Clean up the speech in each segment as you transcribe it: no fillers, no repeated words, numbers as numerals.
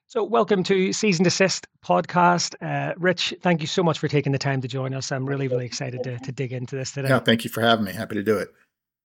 So, welcome to Season Desist podcast. Rich, thank you so much for taking the time to join us. I'm really excited to dig into this Yeah, today. thank you for having me. Happy to do it.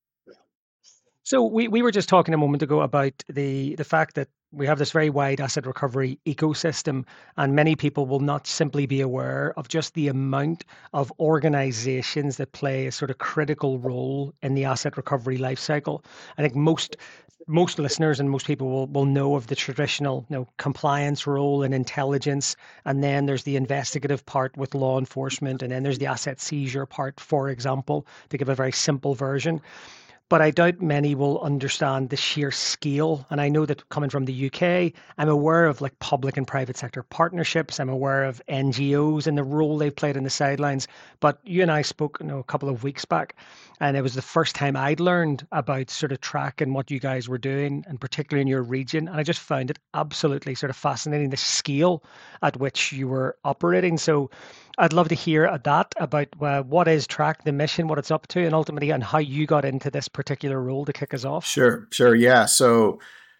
So, we were just talking a moment ago about the fact that we have this very wide asset recovery ecosystem, and many people will not simply be aware of just the amount of organizations that play a sort of critical role in the asset recovery life cycle. I think most listeners and most people will know of the traditional compliance role and intelligence, and then there's the investigative part with law enforcement, and then there's the asset seizure part, for example, to give a very simple version. But I doubt many will understand the sheer scale. And I know that coming from the UK, I'm aware of like public and private sector partnerships. I'm aware of NGOs and the role they've played in the sidelines. But you and I spoke, a couple of weeks back, and it was the first time I'd learned about sort of track and what you guys were doing, and particularly in your region. And I just found it absolutely sort of fascinating, the scale at which you were operating. So I'd love to hear that about what is Track, the mission, what it's up to, and ultimately and how you got into this particular role to kick us off. Sure. Yeah. So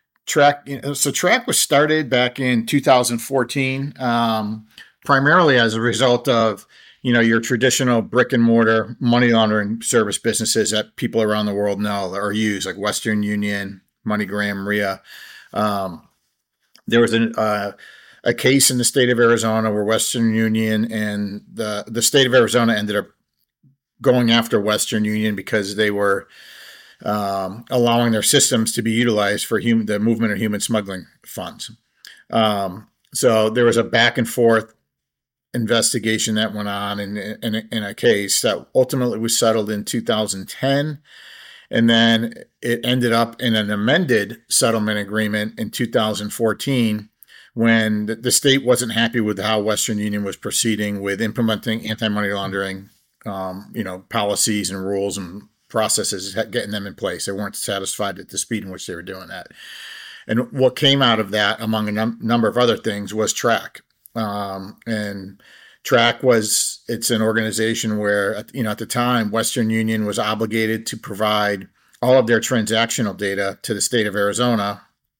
Track was started back in 2014, primarily as a result of your traditional brick and mortar money laundering service businesses that people around the world know or use, like Western Union, MoneyGram, RIA. There was a case in the state of Arizona where Western Union and the state of Arizona ended up going after Western Union because they were allowing their systems to be utilized for the movement of human smuggling funds. So there was a back and forth investigation that went on in a case that ultimately was settled in 2010. And then it ended up in an amended settlement agreement in 2014 when the state wasn't happy with how Western Union was proceeding with implementing anti-money laundering, policies and rules and processes, getting them in place. They weren't satisfied at the speed in which they were doing that. And what came out of that, among a number of other things, was Track. And Track it's an organization where, at the time, Western Union was obligated to provide all of their transactional data to the state of Arizona.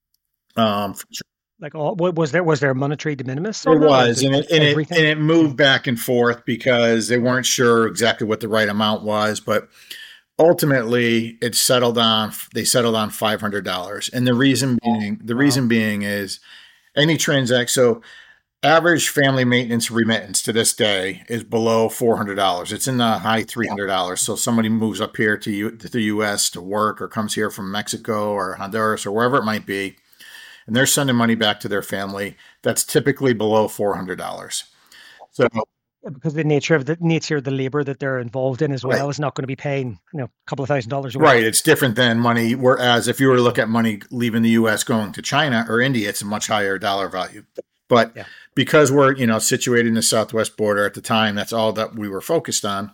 Like, was there a monetary de minimis There on that, or was, was it and just everything? it moved back and forth because they weren't sure exactly what the right amount was, but ultimately they settled on $500. And the Wow. reason being is any transaction. So average family maintenance remittance to this day is below $400. It's in the high $300. So somebody moves up here to the U.S. to work, or comes here from Mexico or Honduras or wherever it might be, and they're sending money back to their family. That's typically below $400. So Because the nature of the labor that they're involved in as right, well is not going to be paying, a couple of $1,000s a right, week. it's different than money. Whereas if you were to look at money leaving the U.S. going to China or India, it's a much higher dollar value. But Yeah. because we're situated in the southwest border at the time, that's all that we were focused on.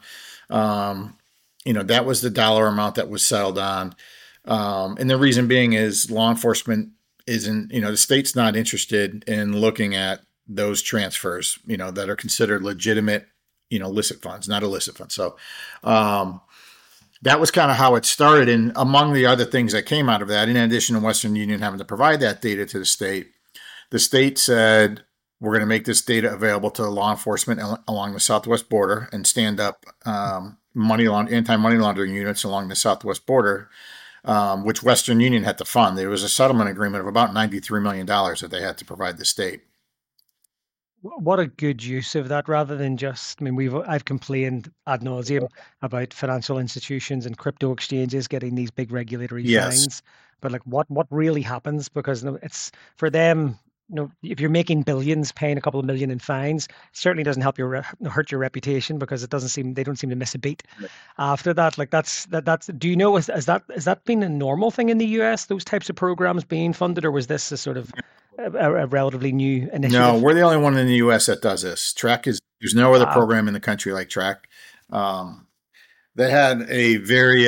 That was the dollar amount that was settled on. And the reason being is law enforcement isn't, the state's not interested in looking at those transfers, that are considered legitimate, licit funds, not illicit funds. So that was kind of how it started. And among the other things that came out of that, in addition to Western Union having to provide that data to the state said, we're going to make this data available to law enforcement along the southwest border and stand up anti-money laundering units along the southwest border, which Western Union had to fund. There was a settlement agreement of about $93 million that they had to provide the state. What a good use of that, rather than just, I mean, I've complained ad nauseum about financial institutions and crypto exchanges getting these big regulatory Yes. fines, but like what really happens? Because it's for them, if you're making billions, paying a couple of million in fines certainly doesn't help hurt your reputation, because they don't seem to miss a beat after that. Like that's. Do you know, has that been a normal thing in the US? Those types of programs being funded, or was this a sort of a relatively new No, initiative? we're the only one in the U.S. that does this. There's no other Wow. program in the country like Track. Um, they had a very,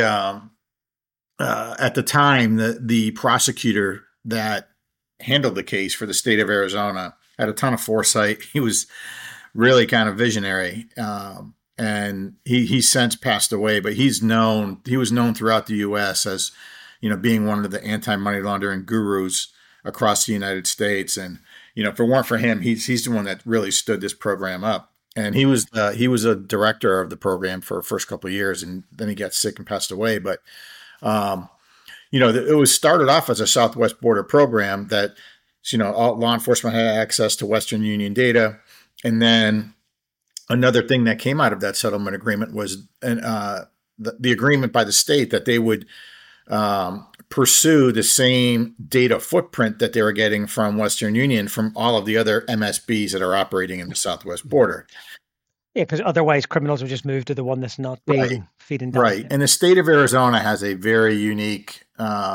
at the time, the prosecutor that handled the case for the state of Arizona had a ton of foresight. He was really kind of visionary. And he's since passed away, but he was known throughout the U.S. as, being one of the anti-money laundering gurus across the United States. And if it weren't for him, he's the one that really stood this program up. And he was a director of the program for the first couple of years, and then he got sick and passed away. But um, it was started off as a Southwest border program that, all law enforcement had access to Western Union data. And then another thing that came out of that settlement agreement was the agreement by the state that they would pursue the same data footprint that they were getting from Western Union from all of the other MSBs that are operating in the Southwest border. Yeah, because otherwise criminals will just move to the one that's not being Right. feeding down. Right. And the state of Arizona has a very unique,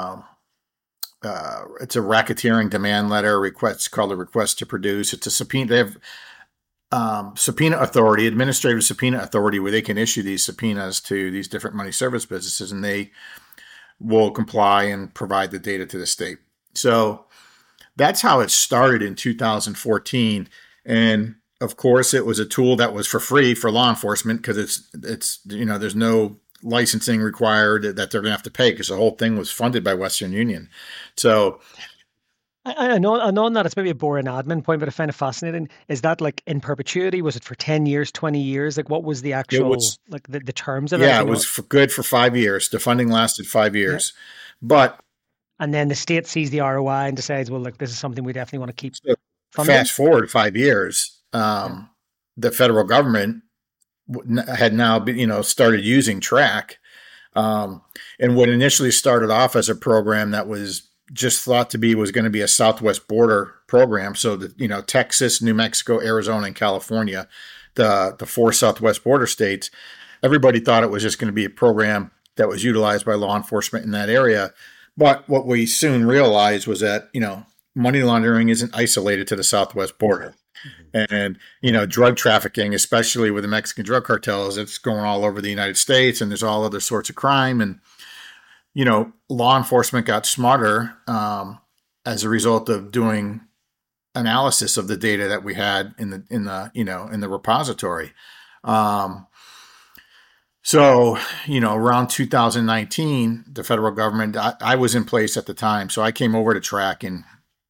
it's a racketeering demand letter request called a request to produce. It's a subpoena. They have subpoena authority, administrative subpoena authority, where they can issue these subpoenas to these different money service businesses, and they will comply and provide the data to the state. So that's how it started in 2014. And of course, it was a tool that was for free for law enforcement because it's there's no licensing required that they're going to have to pay because the whole thing was funded by Western Union. So I know that it's maybe a boring admin point, but I find it fascinating. Is that like in perpetuity? Was it for 10 years, 20 years? Like what was the it actual, was, like the terms of it? yeah, it was good for 5 years. The funding lasted 5 years, but And then the state sees the ROI and decides, well, like this is something we definitely want to keep so funding. fast forward 5 years, Yeah. the federal government had now started using Track, and what initially started off as a program that was just thought to be was going to be a Southwest border program. So that Texas, New Mexico, Arizona, and California, the four Southwest border states, everybody thought it was just going to be a program that was utilized by law enforcement in that area. But what we soon realized was that money laundering isn't isolated to the Southwest border. And, drug trafficking, especially with the Mexican drug cartels, it's going all over the United States, and there's all other sorts of crime. And, law enforcement got smarter as a result of doing analysis of the data that we had in the repository. So, around 2019, the federal government, I was in place at the time. So I came over to Track in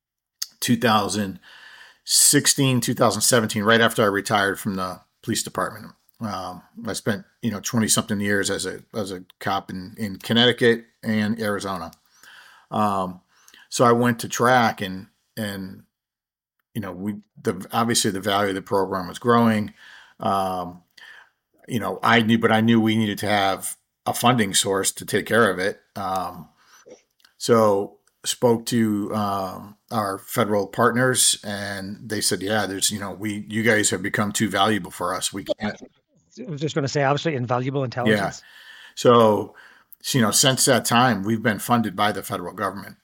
2016, 2017, right after I retired from the police department. I spent 20 something years as a cop in Connecticut and Arizona. So I went to Track, and obviously the value of the program was growing. I knew we needed to have a funding source to take care of it. So spoke to our federal partners, and they said, yeah, you guys have become too valuable for us. We can't. I was just going to say, absolutely invaluable Yeah. intelligence. So, since that time, we've been funded by the federal government.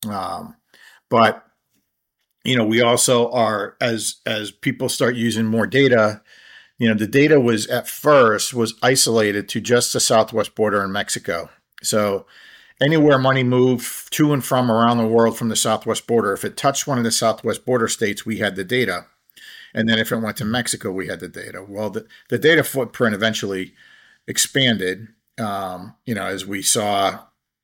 But, we also are, as people start using more data, the data was at first was isolated to just the Southwest border in Mexico. So anywhere money moved to and from around the world from the Southwest border, if it touched one of the Southwest border states, we had the data. And then if it went to Mexico, we had the data. Well, the data footprint eventually expanded, as we saw,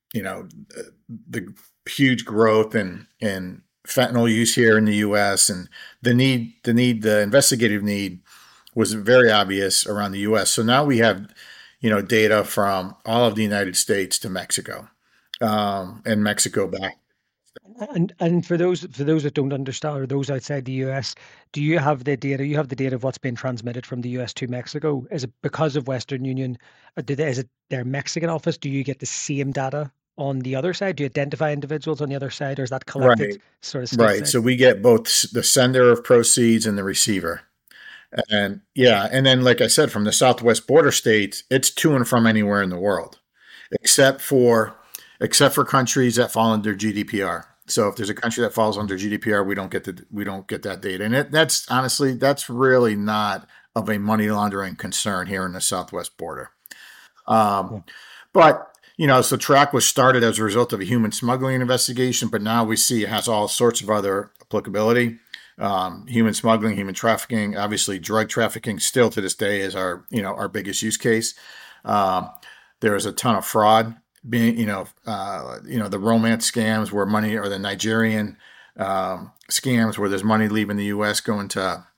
the huge growth in fentanyl use here in the U.S. and the investigative need was very obvious around the U.S. So now we have, data from all of the United States to Mexico, and Mexico back. And for those that don't understand, or those outside the US, do you have the data? You have the data of what's being transmitted from the US to Mexico. Is it because of Western Union? Is it their Mexican office? Do you get the same data on the other side? Do you identify individuals on the other side, or is that collected Right. sort of Right. stateside? So we get both the sender of proceeds and the receiver. And yeah, and then like I said, from the Southwest border states, it's to and from anywhere in the world, except for countries that fall under GDPR. So if there's a country that falls under GDPR, we don't get that data. And that's honestly, that's really not of a money laundering concern here in the Southwest border. Yeah. But so Track was started as a result of a human smuggling investigation, but now we see it has all sorts of other applicability. Human smuggling, human trafficking, obviously drug trafficking still to this day is our biggest use case. There is a ton of fraud being, the romance scams where money, or the Nigerian scams where there's money leaving the U.S. going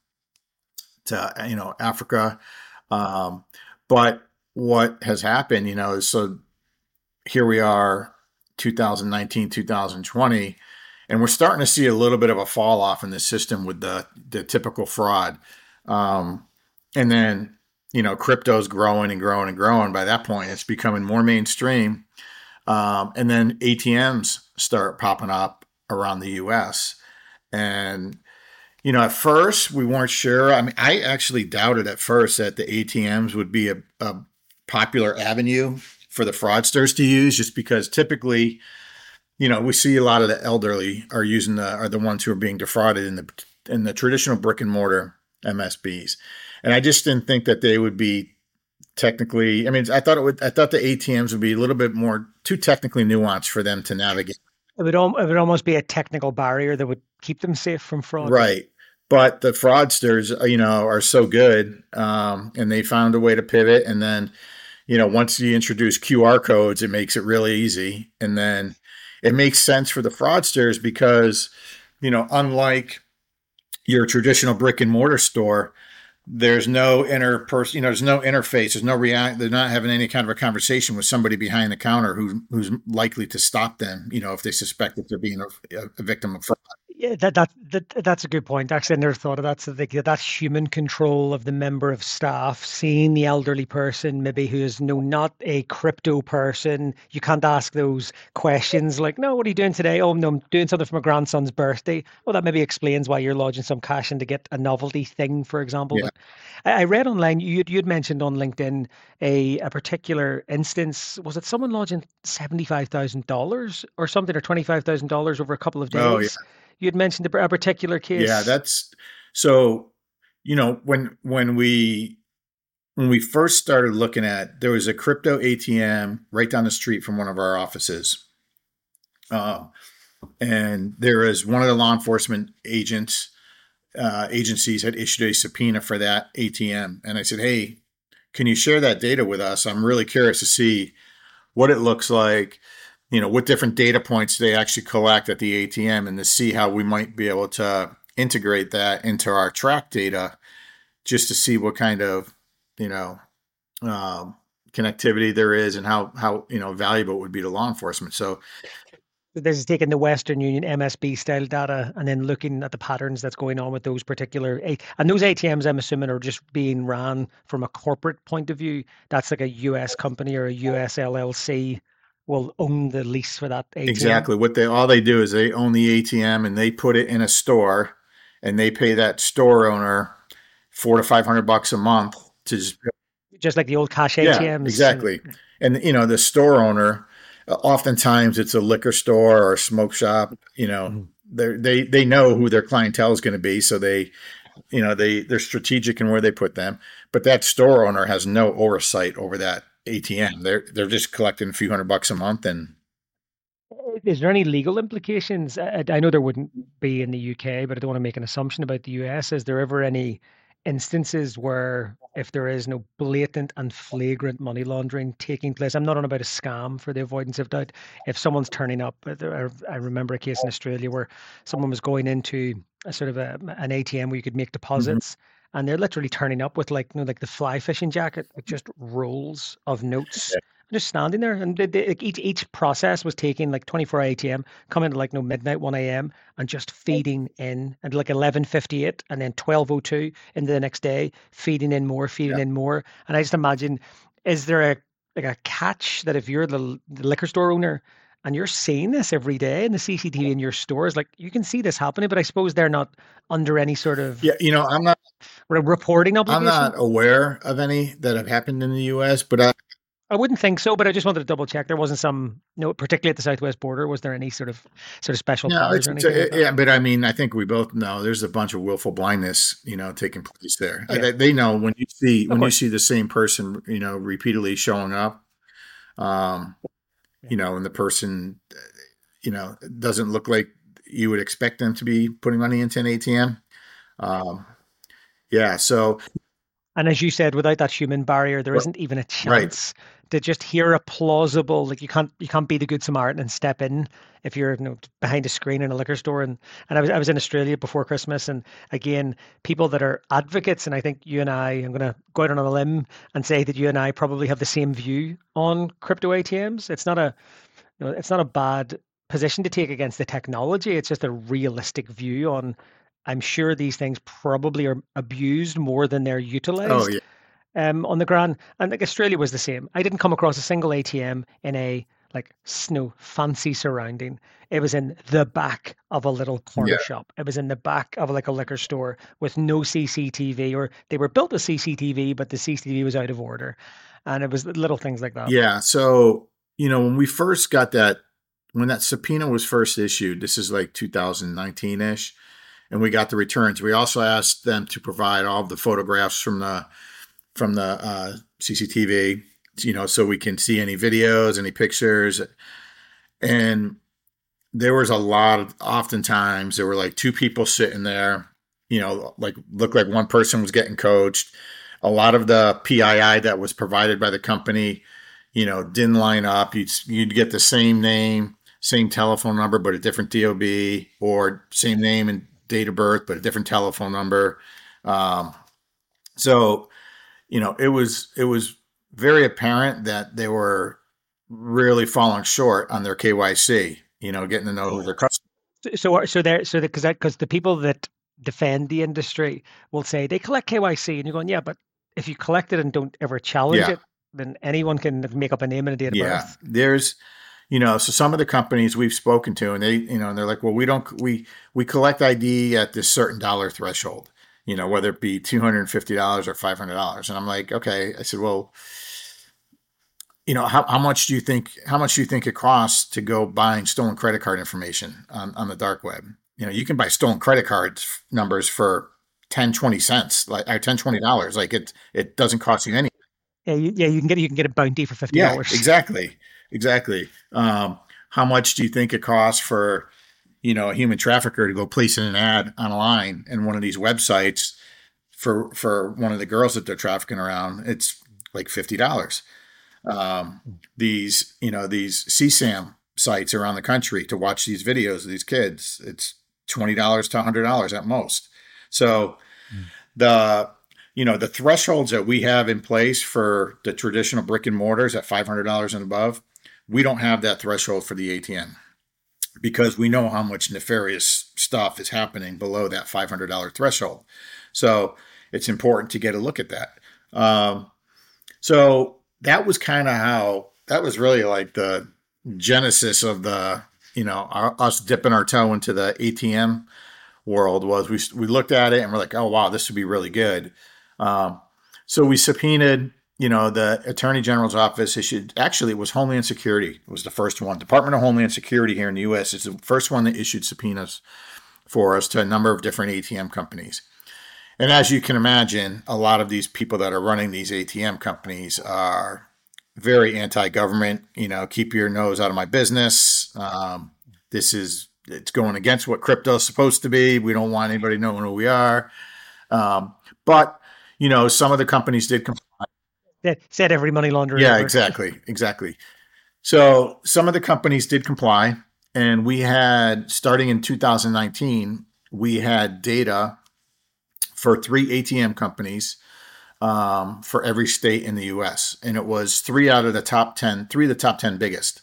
to Africa. Um, but what has happened, is so here we are, 2019, 2020, and we're starting to see a little bit of a fall off in the system with the typical fraud. Um, and then, crypto's growing and growing and growing. By that point, it's becoming more mainstream. And then ATMs start popping up around the US. And, at first we weren't sure. I mean, I actually doubted at first that the ATMs would be a popular avenue for the fraudsters to use, just because typically, we see a lot of the elderly are the ones who are being defrauded in the traditional brick and mortar MSBs. And I just didn't think that they would be technically. I mean, I thought the ATMs would be a little bit more too technically nuanced for them to navigate. It would almost be a technical barrier that would keep them safe from fraud. Right. But the fraudsters, are so good, and they found a way to pivot. And then, once you introduce QR codes, it makes it really easy. And then it makes sense for the fraudsters because, unlike your traditional brick and mortar store, there's no interperson, there's no interface, there's no they're not having any kind of a conversation with somebody behind the counter who's likely to stop them, if they suspect that they're being a victim of fraud. Yeah, that's a good point. Actually, I never thought of that. So that human control of the member of staff, seeing the elderly person, maybe who is not a crypto person, you can't ask those questions like, "No, what are you doing today?" "Oh, no, I'm doing something for my grandson's birthday." Well, that maybe explains why you're lodging some cash in to get a novelty thing, for example. Yeah. But I read online you'd mentioned on LinkedIn a particular instance. Was it someone lodging $75,000 or something, or $25,000 over a couple of Oh, yeah. days? You had mentioned a particular Yeah, case. that's so, when we first started looking at, there was a crypto ATM right down the street from one of our offices. And there is one of the law enforcement agencies had issued a subpoena for that ATM. And I said, "Hey, can you share that data with us? I'm really curious to see what it looks like, what different data points they actually collect at the ATM, and to see how we might be able to integrate that into our track data, just to see what kind of, connectivity there is, and how valuable it would be to law enforcement." So This is taking the Western Union MSB style data and then looking at the patterns that's going on with those particular and those ATMs, I'm assuming, are just being ran from a corporate point of view. That's like a US company or a US LLC will own the lease for that ATM. exactly all they do is they own the ATM, and they put it in a store, and they pay that store owner $400 to $500 a month to just. Just like the old cash Yeah, ATMs. exactly. And the store owner, oftentimes it's a liquor store or a smoke shop. Mhm. They know who their clientele is going to be, so they're strategic in where they put them. But that store owner has no oversight over that ATM. They're just collecting a few $100 a month. And Is there any legal implications? I know there wouldn't be in the UK, but I don't want to make an assumption about the US. Is there ever any instances where, if there is no blatant and flagrant money laundering taking place, I'm not on about a scam for the avoidance of doubt. If someone's turning up, I remember a case in Australia where someone was going into a sort of an ATM where you could make Mhm. deposits, and they're literally turning up with like the fly fishing jacket with just rolls of notes just standing there, and like each process was taking like 24 ATM, coming at like no midnight, 1 a.m., and just feeding in at like 11:58, and then 12:02 into the next day, feeding Yeah. in more. And I just imagine, is there a catch that if you're the liquor store owner and you're seeing this every day in the CCTV in your stores, like you can see this happening, but I suppose they're not under any sort of Yeah, reporting I'm obligation. not aware of any that have happened in the U.S., but I wouldn't think so, but I just wanted to double check. There wasn't some, no, particularly at the southwest border, was there any sort of special no, powers or anything like that? yeah. But I mean, I think we both know there's a bunch of willful blindness, taking place there. Yeah, They know when you see of course. the same person, repeatedly showing up, um, Yeah. and the person, doesn't look like you would expect them to be putting money into an ATM. Um, yeah. So And as you said, without that human barrier, there isn't even a right. chance to just hear a plausible, like you can't be the good Samaritan and step in if you're, behind a screen in a liquor store. And I was in Australia before Christmas, and again, people that are advocates, and I think you and I'm going to go out on a limb and say that you and I probably have the same view on crypto ATMs. It's not a bad position to take against the technology. It's just a realistic view on. I'm sure these things probably are abused more than they're Oh utilized yeah. on the ground. And like Australia was the same. I didn't come across a single ATM in a like snow fancy surrounding. It was in the back of a little Yeah. corner shop. It was in the back of like a liquor store with no CCTV, or they were built with CCTV, but the CCTV was out of order. And it was little things like that. Yeah. So, when we first got when that subpoena was first issued, this is like 2019 ish, and we got the returns. We also asked them to provide all of the photographs from the CCTV, so we can see any videos, any pictures. And there was oftentimes there were like two people sitting there, like looked like one person was getting coached. A lot of the PII that was provided by the company, didn't line up. You'd get the same name, same telephone number, but a different DOB, or same name and date of birth, but a different telephone number. So, it was very apparent that they were really falling short on their KYC, getting to know who their customers. Because the people that defend the industry will say they collect KYC, and you're going, yeah, but if you collect it and don't ever challenge Yeah. it, then anyone can make up a name and a date of Yeah. birth. So some of the companies we've spoken to, and and they're like, well, we collect ID at this certain dollar threshold, whether it be $250 or $500. And I'm like, okay. I said, well, how much do you think it costs to go buying stolen credit card information on the dark web? You can buy stolen credit card numbers for 10, 20 cents, like, or $10, $20. Like it doesn't cost you anything. Yeah, you can get a bounty for fifty Yeah, dollars. exactly. Exactly. How much do you think it costs for, a human trafficker to go place an ad online in one of these websites for one of the girls that they're trafficking around? It's like $50. These CSAM sites around the country to watch these videos of these kids, it's $20 to $100 at most. So the thresholds that we have in place for the traditional brick and mortars at $500 and above, we don't have that threshold for the ATM, because we know how much nefarious stuff is happening below that $500 threshold. So it's important to get a look at that. So that was that was really like the genesis of us dipping our toe into the ATM world. Was we looked at it and we're like, oh wow, this would be really good. So we subpoenaed, the Attorney General's office issued. Actually, it was Homeland Security. It was the first one. Department of Homeland Security here in the U.S. is the first one that issued subpoenas for us to a number of different ATM companies. And as you can imagine, a lot of these people that are running these ATM companies are very anti-government. Keep your nose out of my business. It's going against what crypto is supposed to be. We don't want anybody knowing who we are. But some of the companies did comply. That said every money launderer Yeah, ever. exactly. So some of the companies did comply, and we had, starting in 2019, we had data for 3 ATM companies for every state in the U.S., and it was 3 of the top 10 biggest.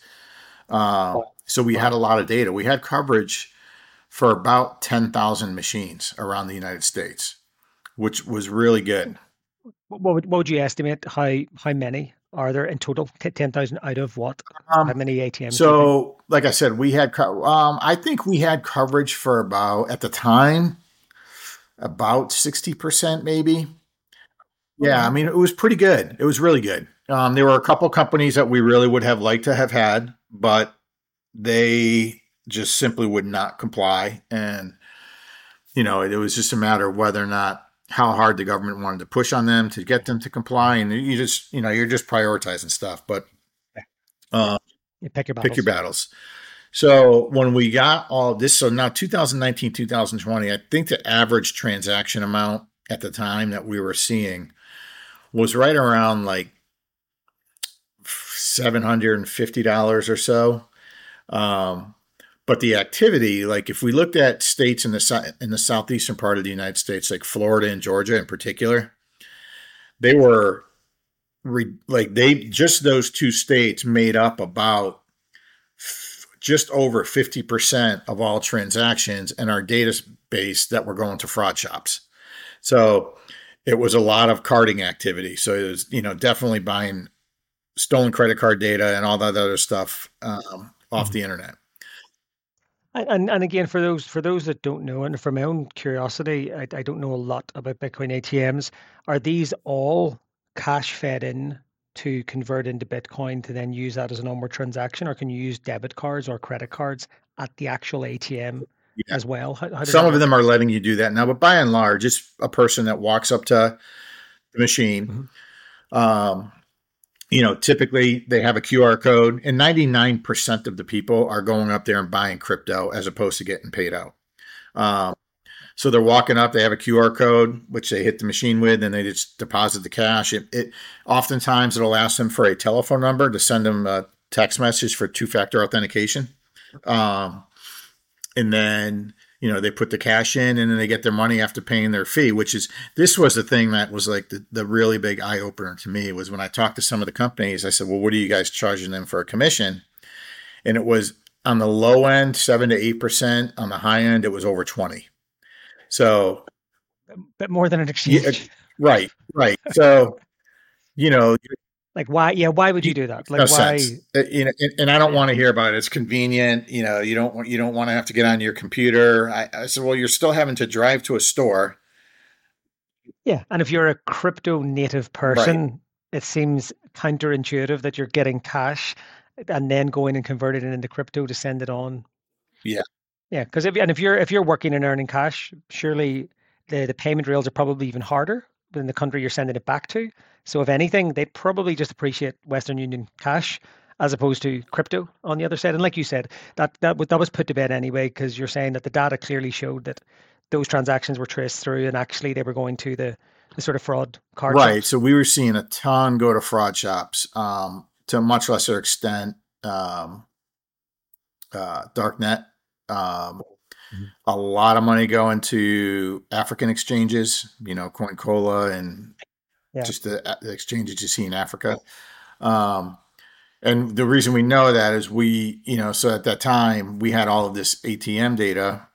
So we had a lot of data. We had coverage for about 10,000 machines around the United States, which was really good. What would you estimate? How many are there in total? 10,000 out of what? How many ATMs? Do you think? So, like I said, I think we had coverage for at the time, about 60%, maybe. Yeah, I mean, it was pretty good. It was really good. There were a couple companies that we really would have liked to have had, but they just simply would not comply. And, it was just a matter of whether or not, how hard the government wanted to push on them to get them to comply. And you're just prioritizing stuff, but You pick your pick your battles. battles. So when we got all this, so now 2019, 2020, I think the average transaction amount at the time that we were seeing was right around like $750 or so. Um, but the activity, like if we looked at states in the southeastern part of the United States, like Florida and Georgia in particular, they were like they just those two states made up about just over 50% of all transactions in our database that were going to fraud shops. So it was a lot of carding activity. So it was, definitely buying stolen credit card data and all that other stuff off Mhm. the internet. And again, for those that don't know, and for my own curiosity, I don't know a lot about Bitcoin ATMs. Are these all cash fed in to convert into Bitcoin to then use that as an onward transaction, or can you use debit cards or credit cards at the actual ATM Yeah. as well? How does Some that of them work? are letting you do that now, but by and large, it's a person that walks up to the machine. Mhm. Um, typically they have a QR code, and 99% of the people are going up there and buying crypto as opposed to getting paid out. Um, so they're walking up, they have a QR code, which they hit the machine with, and they just deposit the cash. It oftentimes it'll ask them for a telephone number to send them a text message for two-factor authentication. Um, and then they put the cash in, and then they get their money after paying their fee, which is this was the thing that was like the really big eye opener to me was when I talked to some of the companies. I said, well, what are you guys charging them for a commission? And it was on the low end 7 to 8%. On the high end it was over 20. So Bit more than an yeah, exchange. right. So you know Like why? Yeah, why would you do that? makes Like no sense. why? And I don't Yeah. want to hear about it. It's convenient. You don't want to have to get on your computer. I said, well, you're still having to drive to a store. Yeah, and if you're a crypto native Right. person, it seems counterintuitive that you're getting cash and then going and converting it into crypto to send it on. Yeah. Yeah, because if you're working and earning cash, surely the payment rails are probably even harder than the country you're sending it back to. So if anything, they probably just appreciate Western Union cash as opposed to crypto on the other side. And like you said, that was put to bed anyway because you're saying that the data clearly showed that those transactions were traced through and actually they were going to the sort of fraud card Right. shops. So we were seeing a ton go to fraud shops, to a much lesser extent, darknet. Um, Mhm. a lot of money going to African exchanges, CoinCola and Yeah. just the exchanges you see in Africa. Um, and the reason we know that is so at that time we had all of this ATM data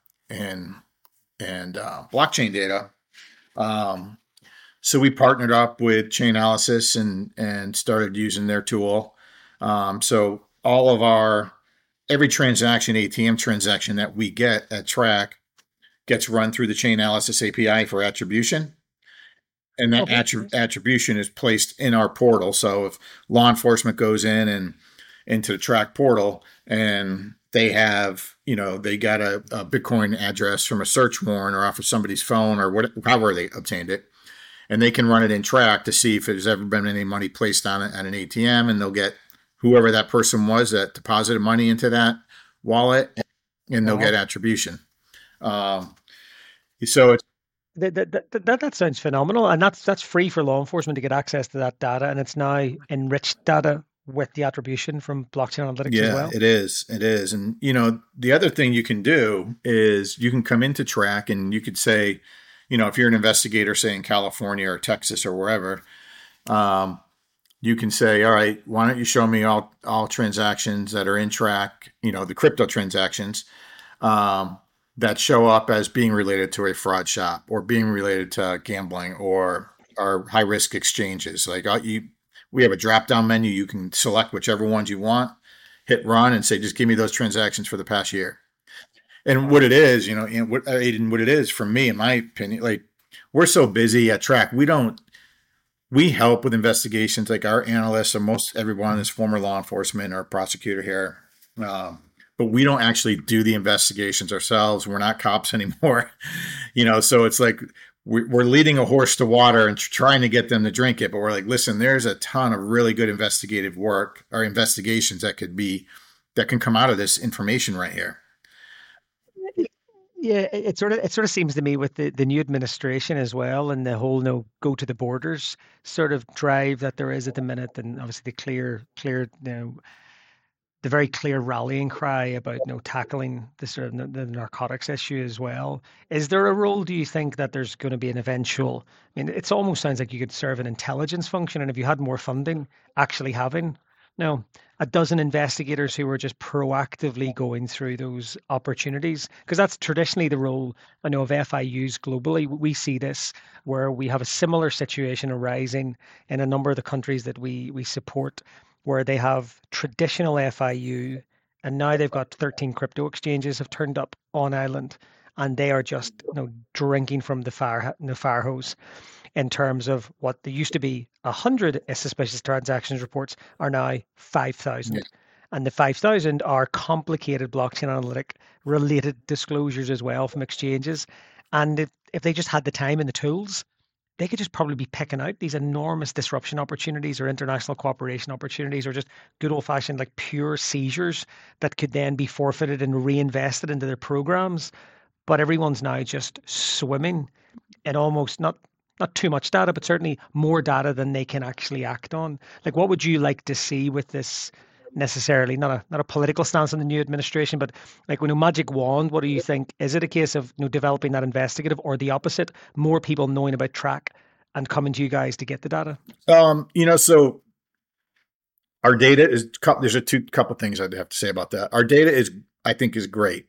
and blockchain data. Um, so we partnered up with Chainalysis and started using their tool. So all of our every transaction, ATM transaction that we get at Track gets run through the Chainalysis API for attribution, and that Okay. Nice. attribution is placed in our portal. So if law enforcement goes in and into the Track portal and they got a Bitcoin address from a search warrant or off of somebody's phone or however they obtained it, and they can run it in Track to see if there's ever been any money placed on it at an ATM, and they'll get whoever that person was that deposited money into that wallet, and they'll get Wow. attribution. Um, so it's That sounds phenomenal, and that's free for law enforcement to get access to that data, and it's now enriched data with the attribution from blockchain analytics as yeah, well. it is, and the other thing you can do is you can come into Track and you could say, if you're an investigator, say in California or Texas or wherever, um, you can say, all right, why don't you show me all transactions that are in Track, the crypto transactions, um, that show up as being related to a fraud shop or being related to gambling or high risk exchanges. Like we have a drop down menu. You can select whichever ones you want, hit run, and say, just give me those transactions for the past year. And what Wow. it is, Aiden, what it is for me, in my opinion, like we're so busy at Track, we help with investigations. Like our analysts, or most everyone Mhm. is former law enforcement or prosecutor here. But we don't actually do the investigations ourselves. We're not cops anymore, so it's like we're leading a horse to water and trying to get them to drink it. But we're like, listen, there's a ton of really good investigative work or investigations that can come out of this information right here. Yeah, it sort of seems to me with the new administration as well, and the whole no go to the borders sort of drive that there is at the minute, and obviously the very clear rallying cry about tackling the sort of the narcotics issue as well. Is there a role, do you think, that there's going to be an eventual? I mean, it almost sounds like you could serve an intelligence function, and if you had more funding, actually having no a dozen investigators who were just proactively going through those opportunities, because that's traditionally the role I know of FIUs globally. We see this where we have a similar situation arising in a number of the countries that we support where they have traditional FIU, and now they've got 13 crypto exchanges have turned up on island, and they are just drinking from the fire hose in terms of what there used to be 100 suspicious transactions reports are now Yeah. 5,000. And the 5,000 are complicated blockchain analytic related disclosures as well from exchanges. And if they just had the time and the tools, they could just probably be picking out these enormous disruption opportunities or international cooperation opportunities or just good old fashioned like pure seizures that could then be forfeited and reinvested into their programs. But everyone's now just swimming in almost not too much data, but certainly more data than they can actually act on. Like, what would you like to see with this? Necessarily not a political stance on the new administration, but like when a magic wand, what do you think? Is it a case of developing that investigative, or the opposite, more people knowing about track and coming to you guys to get the data? So our data is, there's a couple things I'd have to say about that. Our data I think is great.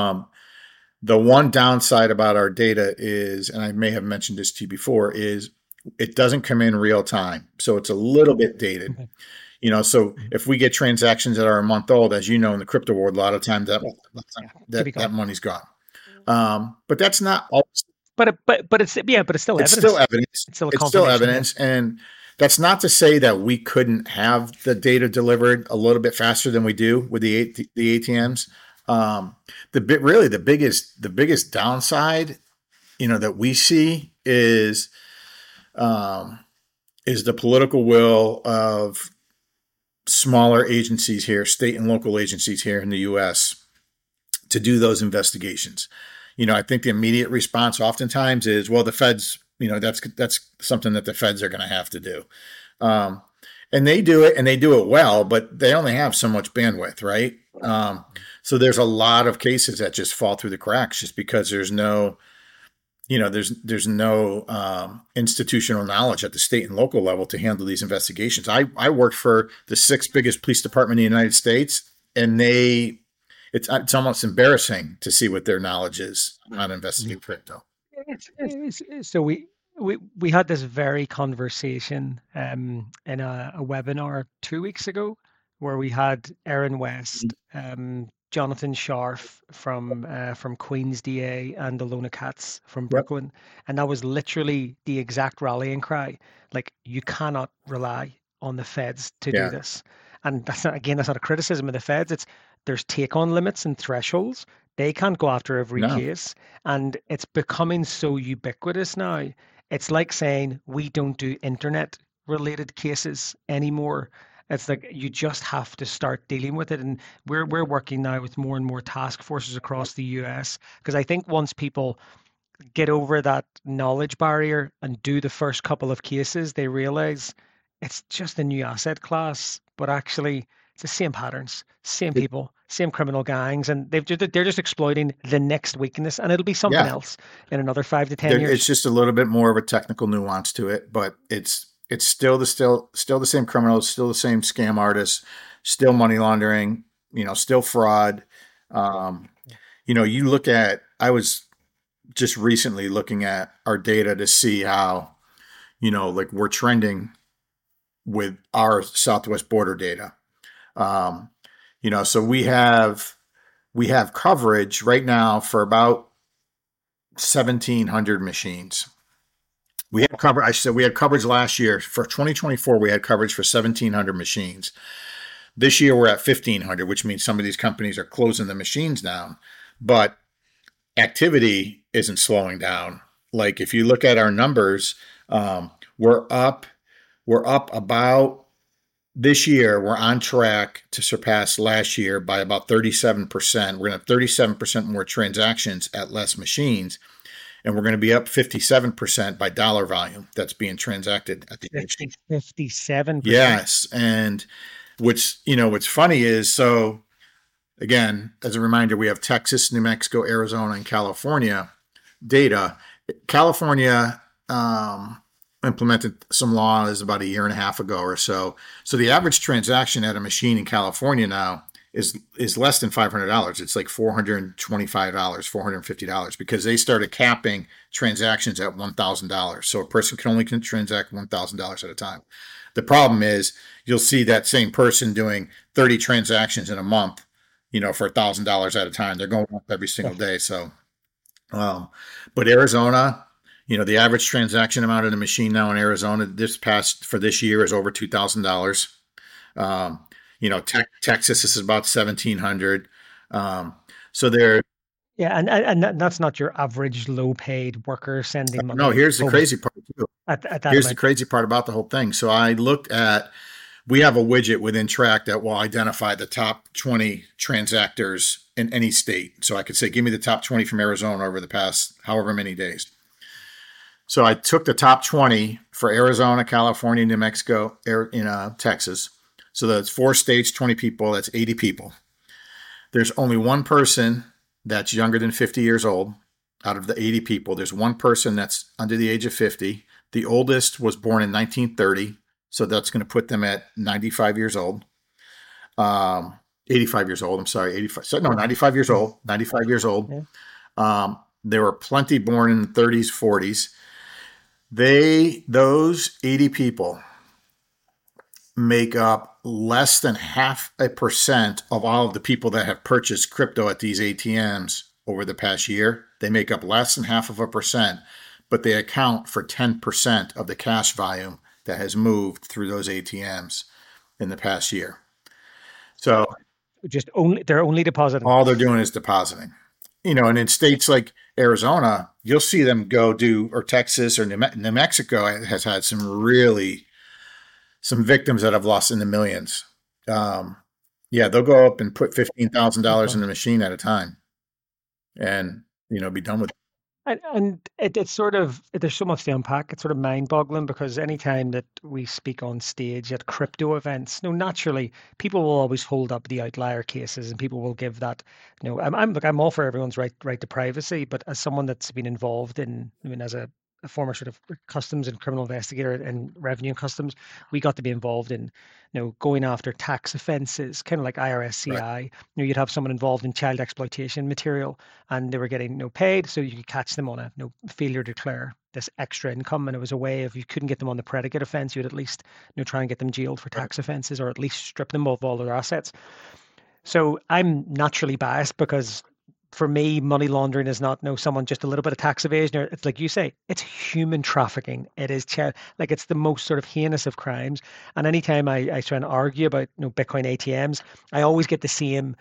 The one downside about our data is, and I may have mentioned this to you before, is it doesn't come in real time. So it's a little bit dated. Okay. So if we get transactions that are a month old, as you know, in the crypto world, a lot of times Yeah, to be that gone. money's gone. But that's not all. But it's still It's still evidence. evidence. It's still a It's still confirmation. Yeah. evidence. And that's not to say that we couldn't have the data delivered a little bit faster than we do with the ATMs. The biggest downside, that we see is the political will of smaller agencies here, state and local agencies here in the U.S., to do those investigations. I think the immediate response oftentimes is, well, the feds, that's something that the feds are going to have to do. Um, and they do it, and they do it well, but they only have so much bandwidth, right? So there's a lot of cases that just fall through the cracks just because there's no institutional knowledge at the state and local level to handle these investigations. I worked for the sixth biggest police department in the United States, and it's almost embarrassing to see what their knowledge is on investigating crypto. So we had this very conversation in a webinar 2 weeks ago where we had Aaron West, Jonathan Scharf from Queens DA, and Alona Katz from Yep. Brooklyn, and that was literally the exact rallying cry. Like, you cannot rely on the feds to do Yeah. this, and that's not a criticism of the feds. There's take on limits and thresholds. They can't go after every No. case, and it's becoming so ubiquitous now. It's like saying we don't do internet related cases anymore. It's like you just have to start dealing with it. And we're working now with more and more task forces across the US, because I think once people get over that knowledge barrier and do the first couple of cases, they realize it's just a new asset class, but actually it's the same patterns, same It- people, same criminal gangs, and they're just exploiting the next weakness, and it'll be something yeah. else in another 5 to 10 It's years. just a little bit more of a technical nuance to it, but it's still the same criminals, still the same scam artists, still money laundering, still fraud. Um, I was just recently looking at our data to see how, like we're trending with our Southwest border data. Um, so we have coverage right now for about 1,700 machines. We had cover. I said we had coverage last year for 2024. We had coverage for 1,700 machines. This year we're at 1,500, which means some of these companies are closing the machines down, but activity isn't slowing down. Like if you look at our numbers, we're up about this year we're on track to surpass last year by about 37%. We're going to have 37% more transactions at less machines, and we're going to be up 57% by dollar volume that's being transacted at the exchange. 57%. Yes, and what's funny is, so again, as a reminder, we have Texas, New Mexico, Arizona, and California data. California implemented some laws about a year and a half ago or so. So the average transaction at a machine in California now is less than $500. It's like $425, $450 because they started capping transactions at $1,000. So a person can only transact $1,000 at a time. The problem is you'll see that same person doing 30 transactions in a month, for $1,000 at a time. They're going up every single day. So, but Arizona, the average transaction amount in a machine now in Arizona for this year is over $2,000. Texas is about 1,700. So they're Yeah, and that's not your average low-paid worker sending money. no. Here's the crazy part too. At that Here's the amount. crazy part about the whole thing. So I looked at. We have a widget within Track that will identify the top 20 transactors in any state. So I could say, give me the top 20 from Arizona over the past however many days. So I took the top 20 for Arizona, California, New Mexico, Texas. So that's 4 states, 20 people. That's 80 people. There's only one person that's younger than 50 years old out of the 80 people. There's one person that's under the age of 50. The oldest was born in 1930. So that's going to put them at 95 years old. 85 years old. I'm sorry, 85. So no, 95 years old. 95 years old. Yeah. There were plenty born in the 30s, 40s. Those 80 people make up less than 0.5% of all of the people that have purchased crypto at these ATMs over the past year. They make up less than 0.5%, but they account for 10% of the cash volume that has moved through those ATMs in the past year. So they're only depositing. All they're doing is depositing. And in states like Arizona, you'll see them go or Texas or New Mexico has had some victims that have lost in the millions. They'll go up and put $15,000 in the machine at a time and, be done with it. And it's sort of, there's so much to unpack. It's sort of mind-boggling because anytime that we speak on stage at crypto events, naturally people will always hold up the outlier cases, and people will give that. I'm all for everyone's right to privacy, but as someone that's been involved as a former sort of customs and criminal investigator and revenue and customs, we got to be involved in, going after tax offenses, kind of like IRS CI. Right. You'd have someone involved in child exploitation material, and they were getting paid, so you could catch them on a failure to declare this extra income, and it was a way of, you couldn't get them on the predicate offense, you'd at least try and get them jailed for tax offenses, or at least strip them of all their assets. So I'm naturally biased because, for me, money laundering is not someone just a little bit of tax evasion. Or it's like you say, it's human trafficking. It is it's the most sort of heinous of crimes. And anytime I try and argue about Bitcoin ATMs, I always get the same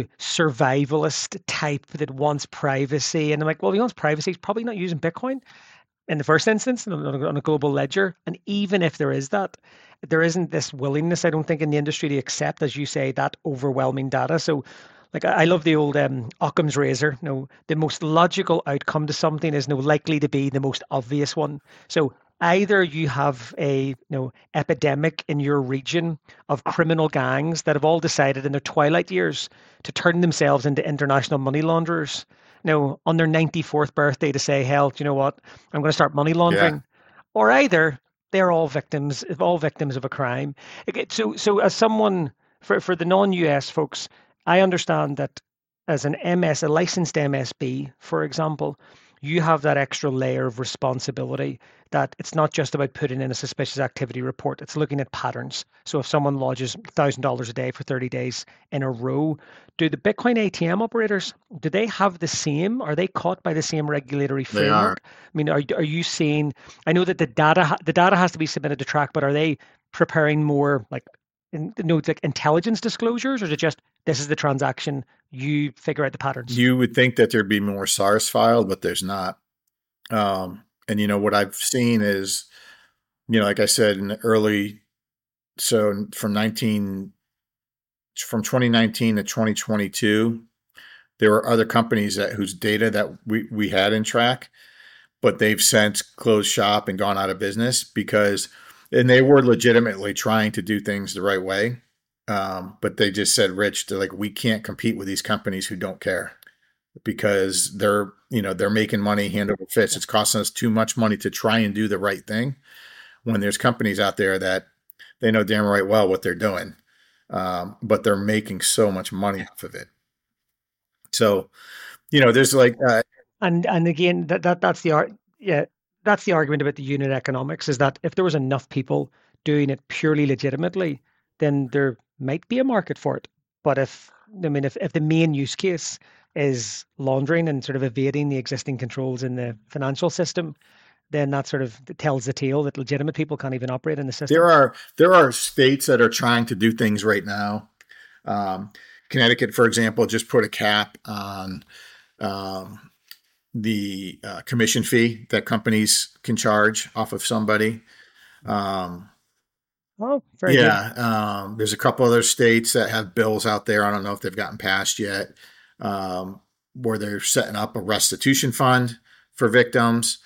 survivalist type that wants privacy. And I'm like, well, if he wants privacy, he's probably not using Bitcoin in the first instance on a global ledger. And even if there is that, there isn't this willingness, I don't think, in the industry to accept, as you say, that overwhelming data. So I love the old Occam's razor. The most logical outcome to something is likely to be the most obvious one. So either you have a epidemic in your region of criminal gangs that have all decided in their twilight years to turn themselves into international money launderers. On their 94th birthday to say, hell, do you know what? I'm going to start money laundering. Yeah. Or either they're all victims of a crime. So as someone, for the non-US folks, I understand that as a licensed MSB, for example, you have that extra layer of responsibility, that it's not just about putting in a suspicious activity report, it's looking at patterns. So if someone lodges $1,000 a day for 30 days in a row, do the Bitcoin ATM operators, do they have the same? Are they caught by the same regulatory framework? I mean, are you seeing, I know that the data has to be submitted to Track, but are they preparing more like intelligence disclosures, or is it just, this is the transaction, you figure out the patterns? You would think that there'd be more SARS filed, but there's not. And what I've seen is, like I said, in the early so from 2019 to 2022, there were other companies that whose data that we had in track, but they've since closed shop and gone out of business because, and they were legitimately trying to do things the right way. But they just said, Rich, they're like, we can't compete with these companies who don't care because they're making money hand over fist. It's costing us too much money to try and do the right thing when there's companies out there that they know damn right well what they're doing, but they're making so much money off of it. So, there's like, And again, that's the art. Yeah, that's the argument about the unit economics is that if there was enough people doing it purely legitimately, then there might be a market for it. But if the main use case is laundering and sort of evading the existing controls in the financial system, then that sort of tells the tale that legitimate people can't even operate in the system. there are states that are trying to do things right now. Um, Connecticut, for example, just put a cap on um, the commission fee that companies can charge off of somebody. Um, Oh, very good. yeah, there's a couple other states that have bills out there. I don't know if they've gotten passed yet, um, where they're setting up a restitution fund for victims.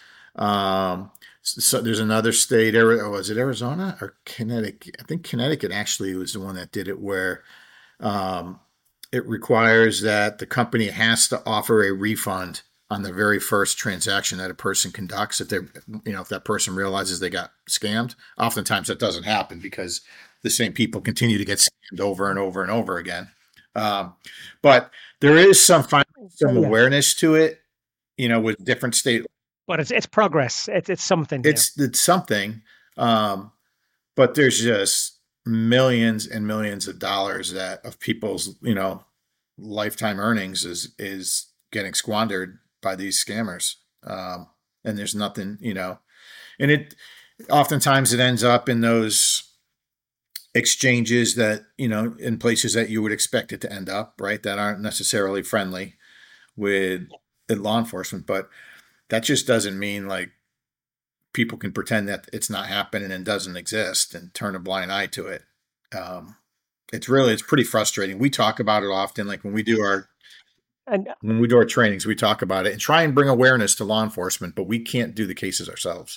So there's another state, was it Arizona or Connecticut? I think Connecticut actually was the one that did it, where um, it requires that the company has to offer a refund on the very first transaction that a person conducts if that person realizes they got scammed. Oftentimes that doesn't happen because the same people continue to get scammed over and over and over again. Um, but there is some Yeah, awareness to it, with different state. but it's progress. It's something. Yeah. It's something, um, but there's just millions and millions of dollars that of people's lifetime earnings is getting squandered by these scammers. And there's nothing, and it oftentimes it ends up in those exchanges that, in places that you would expect it to end up, right? That aren't necessarily friendly with law enforcement, but that just doesn't mean like people can pretend that it's not happening and doesn't exist and turn a blind eye to it. Um, it's pretty frustrating. We talk about it often, like And when we do our trainings, we talk about it and try and bring awareness to law enforcement, but we can't do the cases ourselves.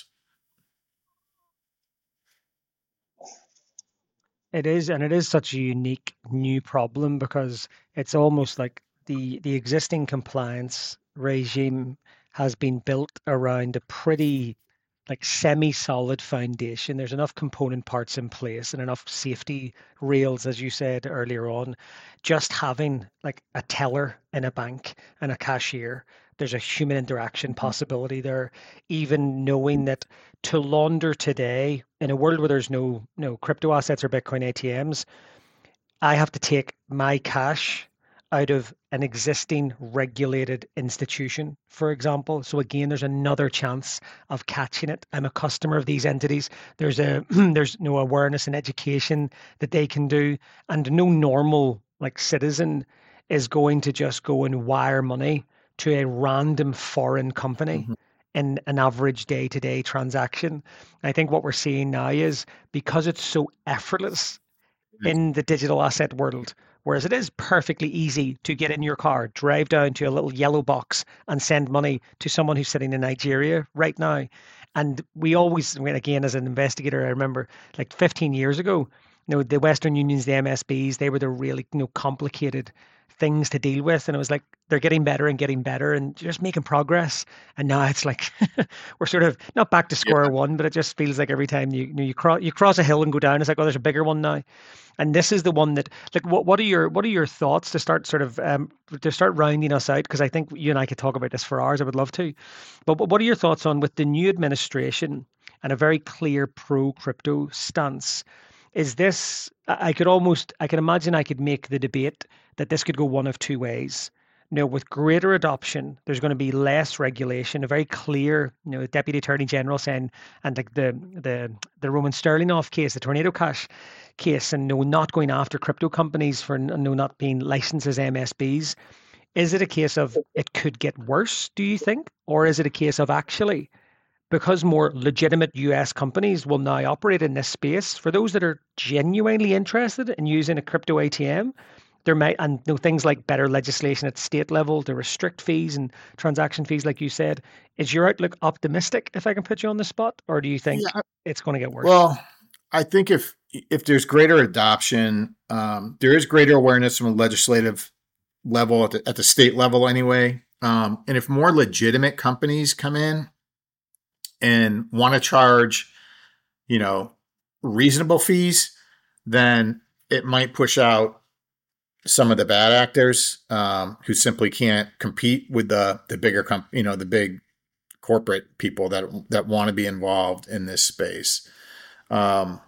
it is such a unique new problem because it's almost like the existing compliance regime has been built around a pretty like semi-solid foundation. There's enough component parts in place and enough safety rails, as you said earlier on. Just having like a teller in a bank and a cashier, there's a human interaction possibility there. Even knowing that to launder today in a world where there's no crypto assets or Bitcoin ATMs, I have to take my cash out of an existing regulated institution, for example. So again, there's another chance of catching it. I'm a customer of these entities. There's no awareness and education that they can do, and no normal like citizen is going to just go and wire money to a random foreign company Mm-hmm. in an average day-to-day transaction. I think what we're seeing now is because it's so effortless in the digital asset world. Whereas it is perfectly easy to get in your car, drive down to a little yellow box and send money to someone who's sitting in Nigeria right now. And we always, again, as an investigator, I remember like 15 years ago, the Western Unions, the MSBs, they were the really, complicated things to deal with. And it was like they're getting better and just making progress. And now it's like we're sort of not back to square one, but it just feels like every time you cross a hill and go down, it's like, oh, there's a bigger one now. And this is the one that, like, what are your thoughts to start sort of to start rounding us out? Because I think you and I could talk about this for hours. I would love to. But what are your thoughts on with the new administration and a very clear pro crypto stance? Is this? I can imagine I could make the debate that this could go one of two ways. With greater adoption, there's going to be less regulation. A very clear, Deputy Attorney General saying, and like the Roman sterling off case, the Tornado Cash case, and no, not going after crypto companies for no not being licensed as MSBs. Is it a case of it could get worse, do you think? Or is it a case of actually because more legitimate US companies will now operate in this space, for those that are genuinely interested in using a crypto ATM, there might, and things like better legislation at state level to restrict fees and transaction fees, like you said. Is your outlook optimistic, if I can put you on the spot, or do you think Yeah. it's going to get worse? Well, I think if there's greater adoption, there is greater awareness from a legislative level at the state level anyway. And if more legitimate companies come in and want to charge, you know, reasonable fees, then it might push out some of the bad actors who simply can't compete with the bigger the big corporate people that want to be involved in this space. Um,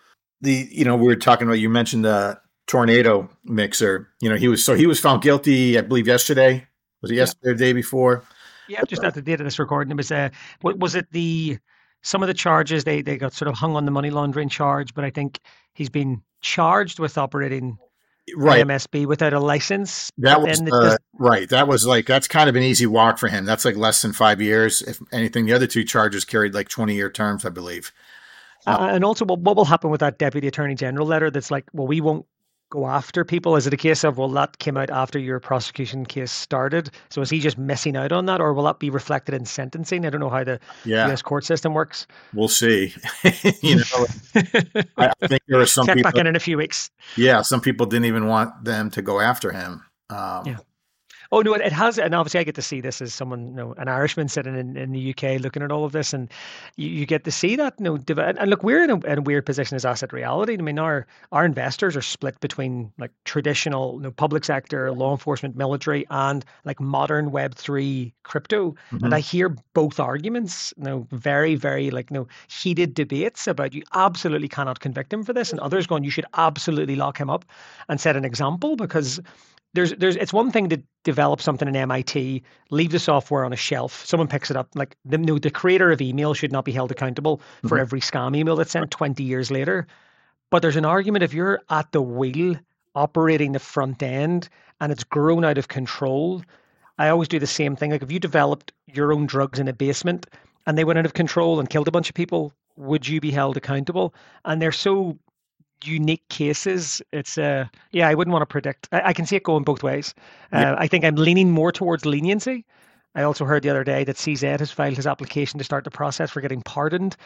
we were talking about, you mentioned the tornado mixer. He was found guilty, I believe yesterday. Was it Yeah. yesterday or the day before? Yeah, just at the date of this recording, it was what was it, the some of the charges, they got sort of hung on the money laundering charge, but I think he's been charged with operating an Right. MSB without a license. That But was then it does, right. That was like, that's kind of an easy walk for him. That's like less than 5 years, if anything. The other two charges carried like 20-year terms, I believe. Uh, and also what will happen with that Deputy Attorney General letter that's like, well, we won't go after people? Is it a case of, well, that came out after your prosecution case started, so is he just missing out on that, or will that be reflected in sentencing? I don't know how the yeah, US court system works. we'll see. you know, I think there are some Check back people. in a few weeks. Yeah, some people didn't even want them to go after him. Yeah. Oh no, it has, and obviously I get to see this as someone, an Irishman sitting in the UK looking at all of this, and you get to see that, and look, we're in a weird position as Asset Reality. I mean, our investors are split between like traditional, public sector, law enforcement, military, and like modern Web3 crypto. And I Mhm. hear both arguments, very, very like, heated debates about you absolutely cannot convict him for this, and others going, you should absolutely lock him up and set an example because there's it's one thing to develop something in MIT, leave the software on a shelf, someone picks it up. Like the creator of email should not be held accountable for Mhm. every scam email that's sent 20 years later. But there's an argument if you're at the wheel operating the front end and it's grown out of control. I always do the same thing. Like if you developed your own drugs in a basement and they went out of control and killed a bunch of people, would you be held accountable? And they're so unique cases. It's yeah, I wouldn't want to predict. I can see it going both ways. Yeah. I think I'm leaning more towards leniency. I also heard the other day that CZ has filed his application to start the process for getting pardoned.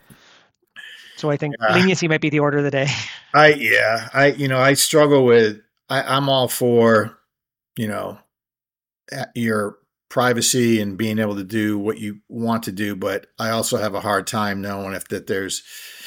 So I think Uh, leniency might be the order of the day. I struggle with. I'm all for you know your privacy and being able to do what you want to do, but I also have a hard time knowing if that there's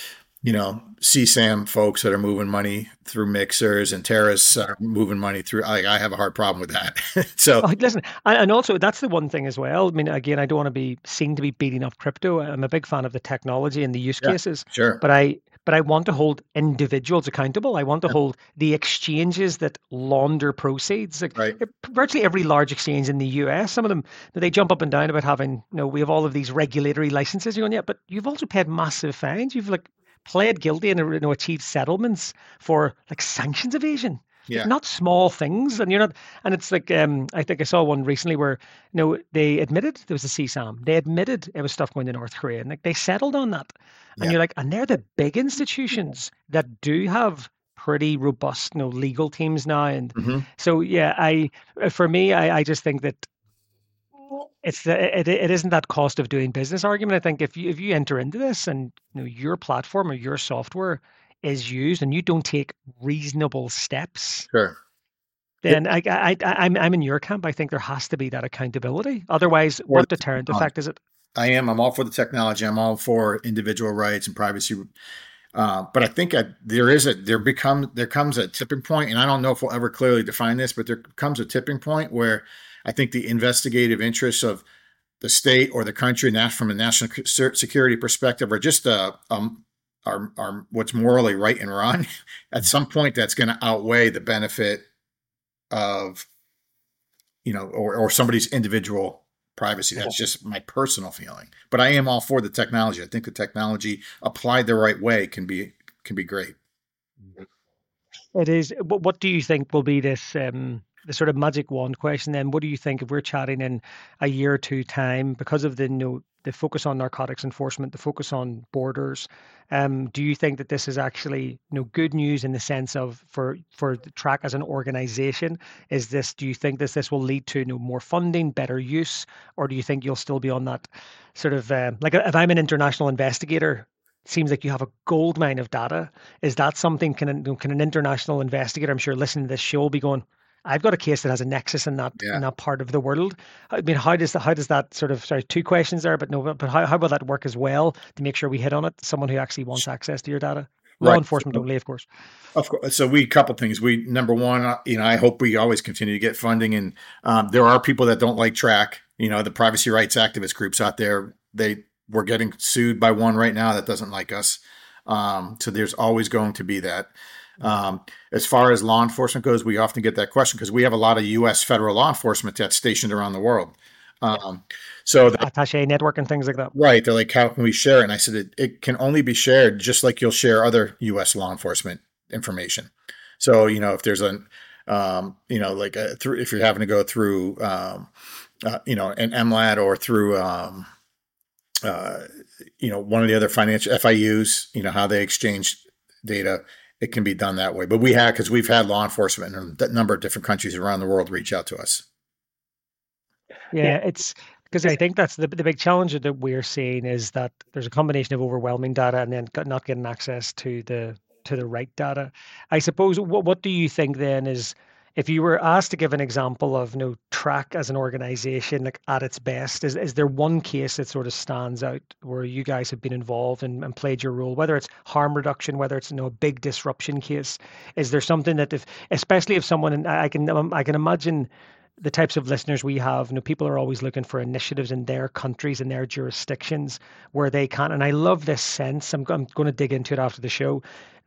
CSAM folks that are moving money through mixers and terrorists are moving money through. I have a hard problem with that. So Oh, listen, and also that's the one thing as well. I mean, again, I don't want to be seen to be beating up crypto. I'm a big fan of the technology and the use yeah, cases, sure. but I want to hold individuals accountable. I want to hold the exchanges that launder proceeds. Like Right. virtually every large exchange in the US, some of them they jump up and down about having, we have all of these regulatory licenses. You're going, yeah, but you've also paid massive fines. You've like pled guilty and achieved settlements for like sanctions evasion. Like Yeah. not small things, and you're not. And it's like I think I saw one recently where they admitted there was a CSAM. They admitted it was stuff going to North Korea, and like they settled on that. And Yeah. you're like, and they're the big institutions that do have pretty robust, legal teams now. And Hmm. so yeah, for me, I just think that it isn't that cost of doing business argument. I think if you enter into this and your platform or your software is used and you don't take reasonable steps, Sure. Yeah, then I'm in your camp. I think there has to be that accountability. Otherwise, for the what deterrent technology. effect is it? I'm all for the technology. I'm all for individual rights and privacy. But I think there comes a tipping point, and I don't know if we'll ever clearly define this, but there comes a tipping point where I think the investigative interests of the state or the country, from a national security perspective, are just are what's morally right and wrong. At some point, that's going to outweigh the benefit of or somebody's individual privacy. That's just my personal feeling. But I am all for the technology. I think the technology applied the right way can be great. It is. What do you think will be this the sort of magic wand question then, what do you think if we're chatting in a year or two time because of the the focus on narcotics enforcement, the focus on borders? Do you think that this is actually good news in the sense of for the track as an organization? Do you think this will lead to more funding, better use, or do you think you'll still be on that sort of like if I'm an international investigator? Seems like you have a gold mine of data. Is that something can an international investigator, I'm sure, listening to this show, be going, I've got a case that has a nexus in Yeah. that part of the world. I mean, how does that sort of, sorry, two questions there, but no, but how will that work as well to make sure we hit on it? Someone who actually wants access to your data, law Right. enforcement only, of course. Of course. So we couple things. We number one, I hope we always continue to get funding, and there are people that don't like track. The privacy rights activist groups out there. We're getting sued by one right now that doesn't like us. So there's always going to be that. As far as law enforcement goes, we often get that question because we have a lot of U.S. federal law enforcement that's stationed around the world. So Attaché network and things like that. right, they're like, how can we share it? And I said, it can only be shared just like you'll share other U.S. law enforcement information. So if there's if you're having to go through an MLAT or through one of the other financial FIUs, how they exchange data, it can be done that way. But because we've had law enforcement in a number of different countries around the world reach out to us. Yeah, it's because I think that's the big challenge that we're seeing is that there's a combination of overwhelming data and then not getting access to the right data. I suppose what do you think then is if you were asked to give an example of track as an organization like at its best, is there one case that sort of stands out where you guys have been involved and played your role, whether it's harm reduction, whether it's a big disruption case? Is there something that especially if someone, and I can imagine the types of listeners we have, people are always looking for initiatives in their countries and their jurisdictions where they can. And I love this sense. I'm going to dig into it after the show.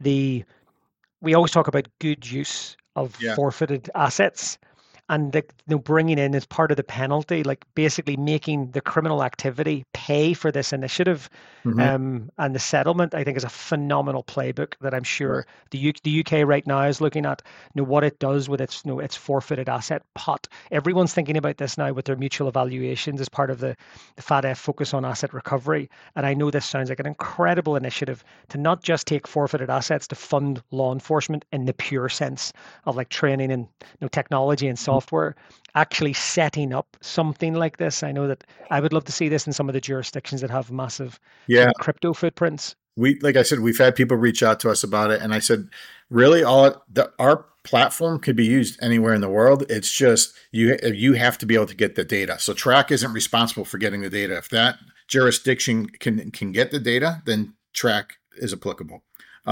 We always talk about good use of Yeah. forfeited assets and bringing in as part of the penalty, like basically making the criminal activity pay for this initiative. Mm-hmm. And the settlement, I think, is a phenomenal playbook that I'm Right. sure the UK right now is looking at. What it does with its forfeited asset pot. Everyone's thinking about this now with their mutual evaluations as part of the FATF focus on asset recovery. And I know this sounds like an incredible initiative to not just take forfeited assets to fund law enforcement in the pure sense of like training and technology and software, actually setting up something like this. I know that I would love to see this in some of the jurisdictions that have massive Yeah. crypto footprints. Like I said, we've had people reach out to us about it, and I said, really, our platform could be used anywhere in the world. It's just you have to be able to get the data. So Track isn't responsible for getting the data. If that jurisdiction can get the data, then Track is applicable.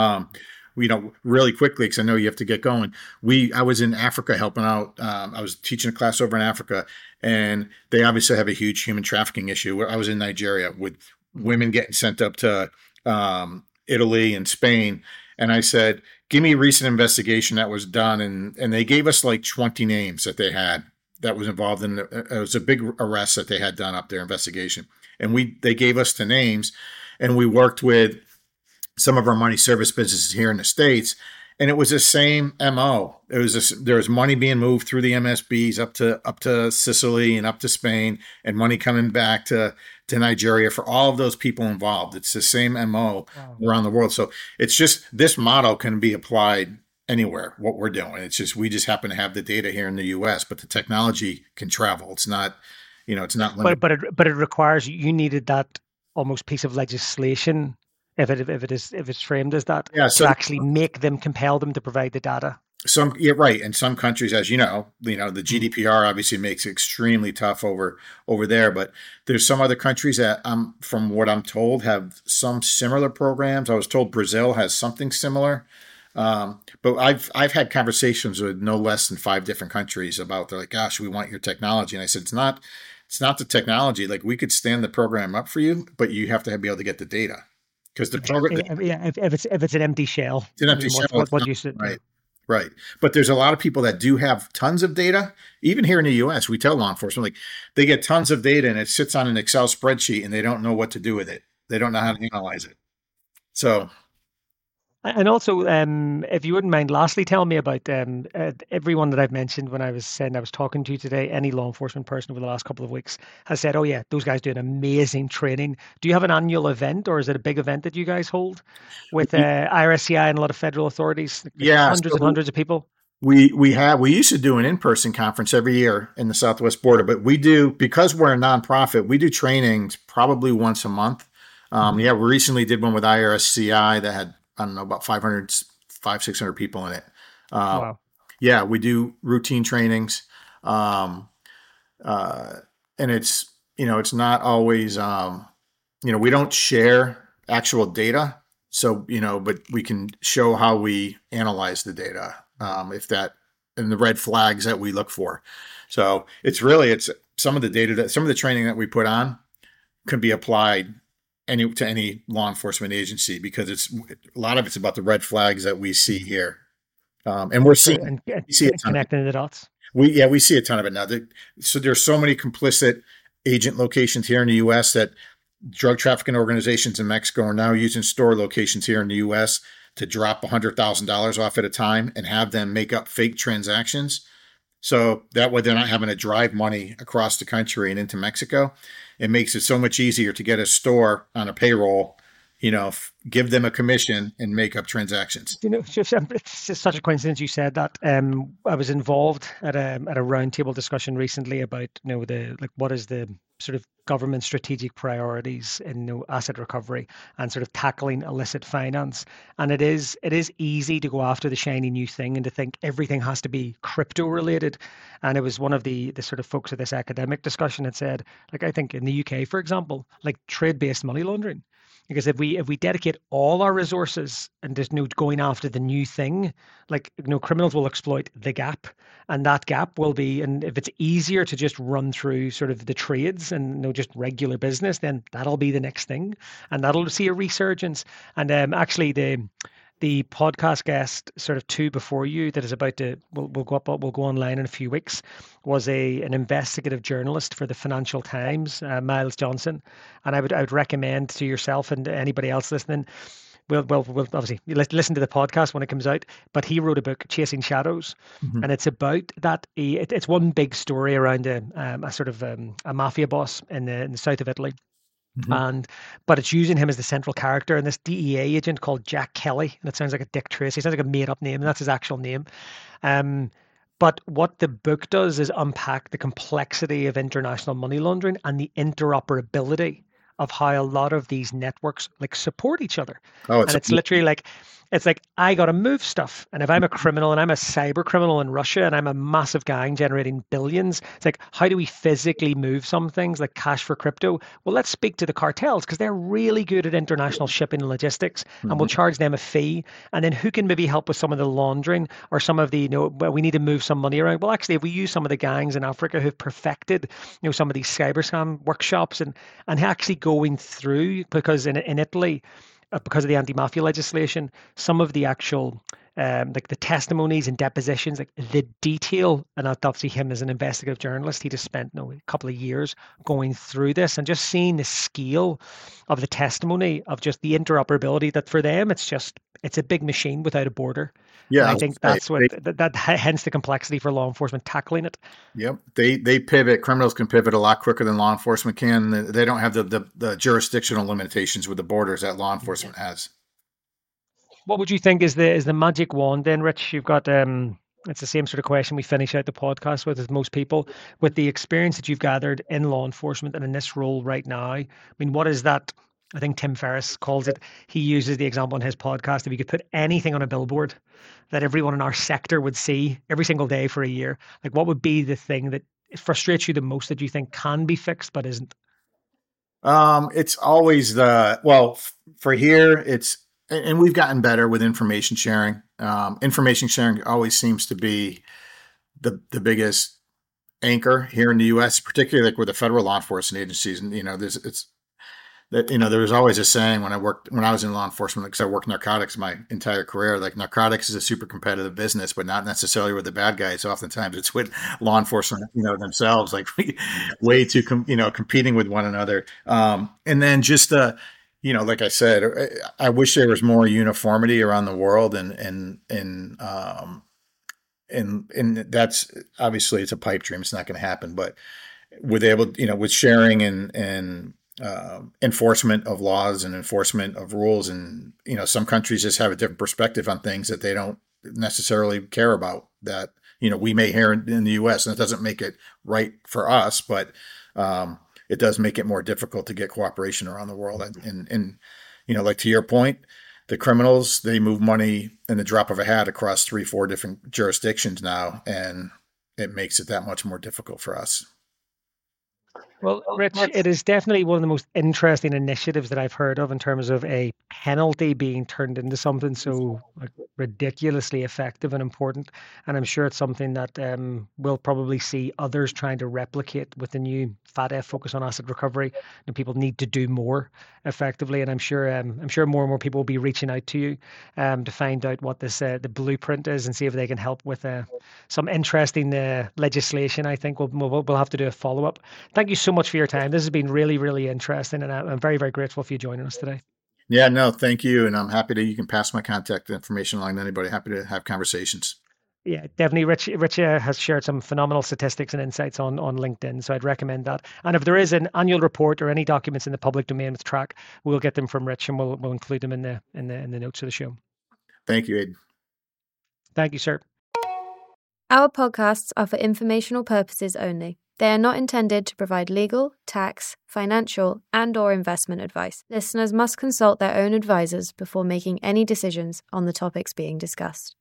Really quickly, because I know you have to get going. I was in Africa helping out. I was teaching a class over in Africa, and they obviously have a huge human trafficking issue. I was in Nigeria with women getting sent up to Italy and Spain. And I said, give me a recent investigation that was done. And they gave us like 20 names that they had that was involved in it was a big arrest that they had done up there, investigation. And they gave us the names, and we worked with some of our money service businesses here in the States. And it was the same MO. There was money being moved through the MSBs up to Sicily and up to Spain, and money coming back to Nigeria for all of those people involved. It's the same MO around the world. So it's just this model can be applied anywhere. What we're doing, it's just we just happen to have the data here in the U.S., but the technology can travel. It's not, it's not limited. But it requires you needed that almost piece of legislation if it's framed as that So to actually compel them to provide the data. Right. In some countries, as the GDPR obviously makes it extremely tough over there. But there's some other countries that, from what I'm told, have some similar programs. I was told Brazil has something similar. But I've had conversations with no less than 5 different countries about, they're like, gosh, we want your technology. And I said, it's not the technology. Like, we could stand the program up for you, but you have to be able to get the data. Because the program, if it's an empty shell, it's an empty shell. What you said, right, right. But there's a lot of people that do have tons of data. Even here in the U.S., we tell law enforcement, like, they get tons of data and it sits on an Excel spreadsheet and they don't know what to do with it. They don't know how to analyze it. So And also, if you wouldn't mind, lastly, tell me about everyone that I've mentioned when I was saying I was talking to you today. Any law enforcement person over the last couple of weeks has said, "Oh yeah, those guys do an amazing training." Do you have an annual event, or is it a big event that you guys hold with We- IRSCI and a lot of federal authorities, like Yeah, hundreds and so hundreds of people? we used to do an in-person conference every year in the Southwest border, but we do, because we're a nonprofit, we do trainings probably once a month. Hmm. Yeah, we recently did one with IRSCI that had, I don't know, about 600 people in it. Uh, Wow. yeah, we do routine trainings. Um, uh, and it's not always, we don't share actual data. So, but we can show how we analyze the data, if that, and the red flags that we look for. So it's some of the data some of the training that we put on can be applied to any law enforcement agency, because a lot of it's about the red flags that we see here. And So, and we see a ton of it. connecting the dots. We see a ton of it now. So there's so many complicit agent locations here in the U.S. that drug trafficking organizations in Mexico are now using store locations here in the U.S. to drop $100,000 off at a time and have them make up fake transactions. So that way they're not having to drive money across the country and into Mexico. It makes it so much easier to get a store on a payroll, give them a commission and make up transactions. It's just such a coincidence you said that. I was involved at a roundtable discussion recently about the like what is the sort of government strategic priorities in asset recovery and sort of tackling illicit finance. And it is easy to go after the shiny new thing and to think everything has to be crypto related. And it was one of the sort of folks at this academic discussion that said, like, I think in the UK, for example, like trade based money laundering, because if we dedicate all our resources and just going after the new thing, like criminals will exploit the gap, and that gap will be, and if it's easier to just run through sort of the trades and just regular business, then that'll be the next thing, and that'll see a resurgence. And actually, the podcast guest sort of two before you that is about to will go up will go online in a few weeks was an investigative journalist for the Financial Times, Miles Johnson. And I would recommend to yourself and anybody else listening, we'll obviously listen to the podcast when it comes out, but he wrote a book, Chasing Shadows, Mm-hmm. and it's about that. It's one big story around a sort of a mafia boss in the south of Italy, Mm-hmm. and but it's using him as the central character and this DEA agent called Jack Kelly, and it sounds like a Dick Tracy. It sounds like a made-up name, and that's his actual name. Um, but what the book does is unpack the complexity of international money laundering and the interoperability of how a lot of these networks like support each other. Oh, And it's literally like it's like I gotta move stuff. And if I'm a criminal and I'm a cyber criminal in Russia and I'm a massive gang generating billions, it's like how do we physically move some things like cash for crypto? Well, let's speak to the cartels because they're really good at international shipping and logistics, and we'll Mhm. charge them a fee. And then who can maybe help with some of the laundering or some of the, well, we need to move some money around. Well, actually, if we use some of the gangs in Africa who've perfected, some of these cyber scam workshops and actually going through, because in Italy, because of the anti-mafia legislation, some of the actual like the testimonies and depositions, like the detail, and that's obviously him as an investigative journalist, he just spent a couple of years going through this and just seeing the scale of the testimony of just the interoperability that for them it's a big machine without a border. Yeah, And I I was think gonna say, that's what that hence the complexity for law enforcement tackling it. yep, they pivot. Criminals can pivot a lot quicker than law enforcement can. They don't have the jurisdictional limitations with the borders that law Yeah. enforcement has. What would you think is the magic wand then, Rich? You've got it's the same sort of question we finish out the podcast with as most people. With the experience that you've gathered in law enforcement and in this role right now, I mean, what is that? I think Tim Ferriss calls it. He uses the example in his podcast. If you could put anything on a billboard that everyone in our sector would see every single day for a year, like what would be the thing that frustrates you the most that you think can be fixed but isn't? It's always for here. And we've gotten better with information sharing. Information sharing always seems to be the biggest anchor here in the U.S., particularly like with the federal law enforcement agencies. And there's it's that there was always a saying when I was in law enforcement, because I worked narcotics my entire career. Like, narcotics is a super competitive business, but not necessarily with the bad guys. Oftentimes it's with law enforcement themselves, like way too competing with one another. And then just like I said, I wish there was more uniformity around the world, and that's obviously it's a pipe dream. It's not going to happen, but with sharing and enforcement of laws and enforcement of rules, and some countries just have a different perspective on things that they don't necessarily care about that we may hear in the U.S. and it doesn't make it right for us, but it does make it more difficult to get cooperation around the world. And like to your point, the criminals, they move money in the drop of a hat across 3-4 different jurisdictions now, and it makes it that much more difficult for us. Well, Rich, it is definitely one of the most interesting initiatives that I've heard of in terms of a penalty being turned into something so ridiculously effective and important. And I'm sure it's something that we'll probably see others trying to replicate with the new FATF focus on asset recovery. And people need to do more effectively. And I'm sure more and more people will be reaching out to you to find out what this the blueprint is and see if they can help with some interesting legislation. I think we'll have to do a follow up. Thank you so much for your time. This has been really, really interesting, and I'm very, very grateful for you joining us today. Yeah, no, thank you. And I'm happy that you can pass my contact information along to anybody. Happy to have conversations. Yeah, definitely. Rich has shared some phenomenal statistics and insights on LinkedIn, so I'd recommend that. And if there is an annual report or any documents in the public domain with Track, we'll get them from Rich and we'll include them in the notes of the show. Thank you, Aidan. Thank you, sir. Our podcasts are for informational purposes only. They are not intended to provide legal, tax, financial, and/or investment advice. Listeners must consult their own advisors before making any decisions on the topics being discussed.